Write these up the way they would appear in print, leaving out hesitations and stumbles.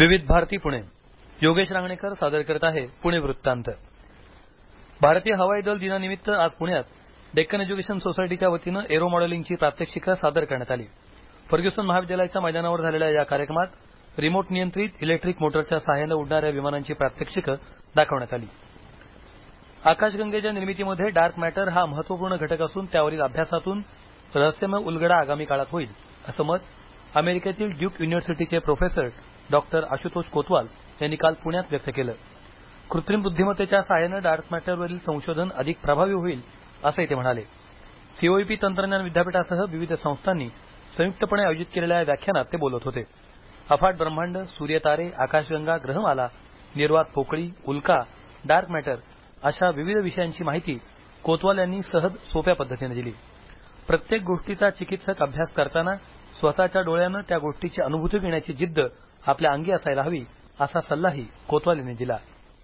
विविध भारती पुणे. योगेश रांगणेकर सादर करत आहे पुणे वृत्तांत. भारतीय हवाई दल दिनानिमित्त आज पुण्यात डेक्कन एज्युकेशन सोसायटीच्या वतीनं एरो मॉडेलिंगची प्रात्यक्षिकं सादर करण्यात आली. फर्ग्युसन महाविद्यालयाच्या मैदानावर झालेल्या या कार्यक्रमात रिमोट नियंत्रित इलेक्ट्रिक मोटरच्या सहाय्यानं उडणाऱ्या विमानांची प्रात्यक्षिकं दाखवण्यात आली. आकाशगंगेच्या निर्मितीमध्ये डार्क मॅटर हा महत्त्वपूर्ण घटक असून त्यावरील अभ्यासातून रहस्यमय उलगडा आगामी काळात होईल असं मत अमेरिकेतील ड्यूक युनिव्हर्सिटीचे प्रोफेसर डॉक्टर आशुतोष कोतवाल यांनी काल पुण्यात व्यक्त केलं. कृत्रिम बुद्धिमत्तेच्या सहाय्यानं डार्क मॅटरवरील संशोधन अधिक प्रभावी होईल असंही ते म्हणाले. सीओईपी तंत्रज्ञान विद्यापीठासह विविध संस्थांनी संयुक्तपणे आयोजित केलेल्या या व्याख्यानात ते बोलत होते. अफाट ब्रह्मांड, सूर्यतारे, आकाशगंगा, ग्रहमाला, निर्वात पोकळी, उल्का, डार्क मॅटर अशा विविध विषयांची माहिती कोतवाल यांनी सहज सोप्या पद्धतीने दिली. प्रत्येक गोष्टीचा चिकित्सक अभ्यास करताना स्वतःच्या डोळ्यानं त्या गोष्टीची अनुभूती घेण्याची जिद्द आपल्या अंगी असायला हवी असा सल्लाही कोतवाल यांनी दिला.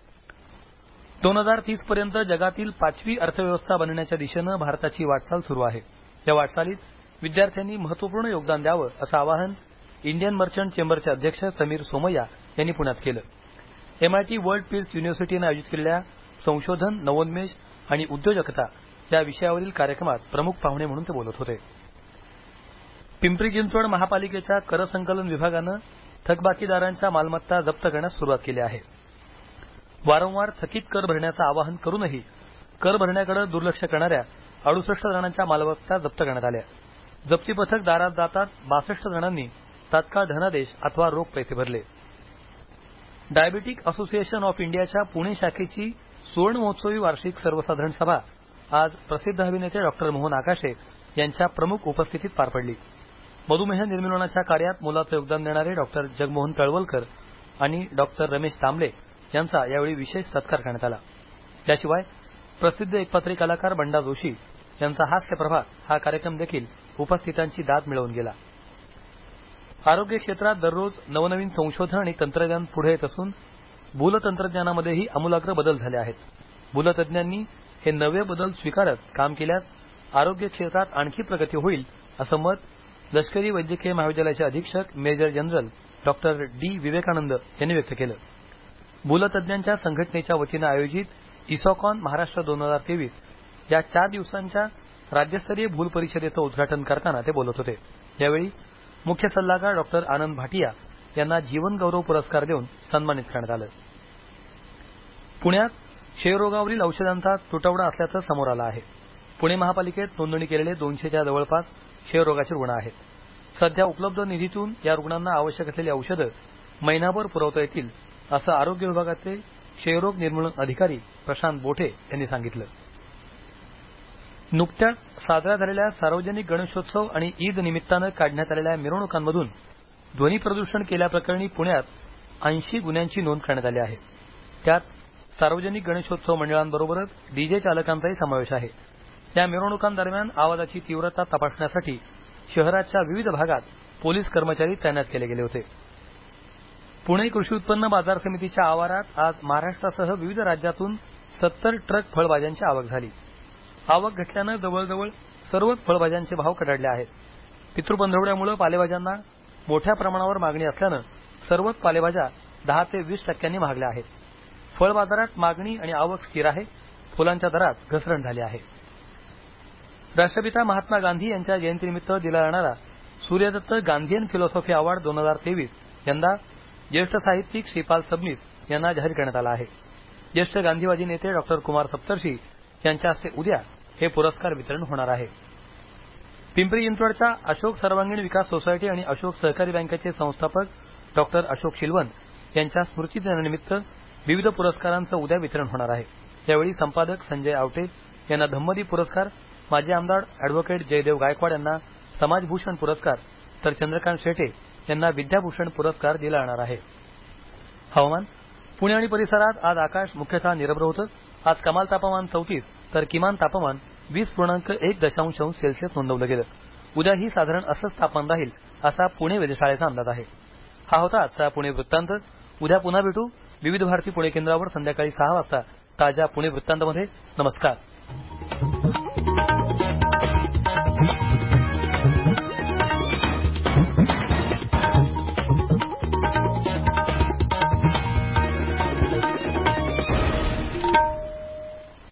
2030 पर्यंत जगातील 5वी अर्थव्यवस्था बनण्याच्या दिशेनं भारताची वाटचाल सुरू आहे. या वाटचालीत विद्यार्थ्यांनी महत्त्वपूर्ण योगदान द्यावं असं आवाहन इंडियन मर्चंट चेंबरचे अध्यक्ष समीर सोमय्या यांनी पुण्यात केलं. MIT वर्ल्ड पीस युनिव्हर्सिटीनं आयोजित केलेल्या संशोधन, नवोन्मेष आणि उद्योजकता या विषयावरील कार्यक्रमात प्रमुख पाहुणे म्हणून ते बोलत होते. पिंपरी चिंचवड महापालिकेच्या कर संकलन विभागानं थकबाकीदारांच्या मालमत्ता जप्त करण्यास सुरुवात केली आहे. वारंवार थकीत कर भरण्याचं आवाहन करूनही कर भरण्याकडे दुर्लक्ष करणाऱ्या 68 जणांच्या मालमत्ता जप्त करण्यात आल्या. जप्ती पथक दारात जाताच 62 जणांनी तात्काळ धनादेश अथवा रोख पैसे भरले. डायबेटिक असोसिएशन ऑफ इंडियाच्या पुणे शाखेची सुवर्ण महोत्सवी वार्षिक सर्वसाधारण सभा आज प्रसिद्ध अभिनेते डॉक्टर मोहन आगाशे यांच्या प्रमुख उपस्थितीत पार पडली. मधुमेह निर्मूलनाच्या कार्यात मोलाचं योगदान देणारे डॉक्टर जगमोहन तळवलकर आणि डॉक्टर रमेश तांबले यांचा यावेळी विशेष सत्कार करण्यात आला. याशिवाय प्रसिद्ध एकपात्री कलाकार बंडा जोशी यांचा हास्यप्रभात हा कार्यक्रम देखील उपस्थितांची दाद मिळवून गेला. आरोग्य क्षेत्रात दररोज नवनवीन संशोधन आणि तंत्रज्ञान पुढे येत असून भूलतंत्रज्ञानामध्येही आमूलाग्र बदल झाले आहेत. भूलतज्ञांनी हे नवे बदल स्वीकारत काम केल्यास आरोग्य क्षेत्रात आणखी प्रगती होईल असं मत लष्करी वैद्यकीय महाविद्यालयाचे अधीक्षक major general doctor D Vivekanand यांनी व्यक्त केलं. भूलतज्ञांच्या संघटनेच्या वतीनं आयोजित इसॉकॉन महाराष्ट्र 2023 या 4 दिवसांच्या राज्यस्तरीय भूल परिषदेचं उद्घाटन करताना ते बोलत होते. यावेळी मुख्य सल्लागार डॉक्टर आनंद भाटिया यांना जीवन गौरव पुरस्कार देऊन सन्मानित करण्यात आलं. पुण्यात क्षयरोगावरील औषधांचा तुटवडा असल्याचं समोर आलं आहे. पुणे महापालिकेत नोंदणी केलेले 200च्या जवळपास क्षयरोगाचे रुग्ण आहेत. सध्या उपलब्ध निधीतून या रुग्णांना आवश्यक असलेली औषधं महिनाभर पुरवता येतील असं आरोग्य विभागाचे क्षयरोग निर्मूलन अधिकारी प्रशांत बोठे यांनी सांगितलं. नुकत्याच साजऱ्या झालेल्या सार्वजनिक गणेशोत्सव आणि ईद निमित्तानं काढण्यात आलेल्या मिरवणुकांमधून ध्वनी प्रदूषण केल्याप्रकरणी पुण्यात 80 गुन्ह्यांची नोंद करण्यात आली आहे. त्यात सार्वजनिक गणेशोत्सव मंडळांबरोबरच डीजे चालकांचाही समावेश आहे. या मिरवणुकांदरम्यान आवाजाची तीव्रता तपासण्यासाठी शहराच्या विविध भागात पोलीस कर्मचारी तैनात केले गेले होते. पुणे कृषी उत्पन्न बाजार समितीच्या आवारात आज महाराष्ट्रासह विविध राज्यातून 70 ट्रक फळभाज्यांची आवक झाली. आवक घटल्यानं जवळजवळ सर्वच फळभाज्यांचे भाव कडाडले आहेत. पितृपंधरवड्यामुळे पालेभाज्यांना मोठ्या प्रमाणावर मागणी असल्यानं सर्वच पालेभाज्या 10 ते 20% महागल्या आहेत. फळ बाजारात मागणी आणि आवक स्थिर आहे. फुलांच्या दरात घसरण झाली आहे. राष्ट्रपिता महात्मा गांधी यांच्या जयंतीनिमित्त दिला जाणारा सूर्यदत्त गांधीयन फिलॉसॉफी अवॉर्ड 2023 यंदा ज्येष्ठ साहित्यिक श्रीपाल सबनीस यांना जाहीर करण्यात आला आहे. ज्येष्ठ गांधीवादी नेते डॉक्टर कुमार सप्तर्षी यांच्या हस्ते उद्या हे पुरस्कार वितरण होणार आहे. पिंपरी चिंचवडच्या अशोक सर्वांगीण विकास सोसायटी आणि अशोक सहकारी बँकेचे संस्थापक डॉक्टर अशोक शिलवंत यांच्या स्मृतिदिनानिमित्त विविध पुरस्कारांचं उद्या वितरण होणार आहे. यावेळी संपादक संजय आवटे यांना धम्मदीप पुरस्कार, माजी आमदार अॅडव्होकेट जयदेव गायकवाड यांना समाजभूषण पुरस्कार तर चंद्रकांत शेटे यांना विद्याभूषण पुरस्कार दिला जाणार आहे. हवामान. पुणे आणि परिसरात आज आकाश मुख्यतः निरभ्र होतं. आज कमाल तापमान 34 तर किमान तापमान 20.1 सेल्सिअस नोंदवलं गेलं. उद्याही साधारण असंच तापमान राहील असा पुणे वेधशाळेचा अंदाज आहे. हा होता आजचा पुणे वृत्तांत. उद्या पुन्हा भेटू विविध भारती पुणे केंद्रावर संध्याकाळी 6 वाजता ताज्या पुणे वृत्तांतमध्ये. नमस्कार.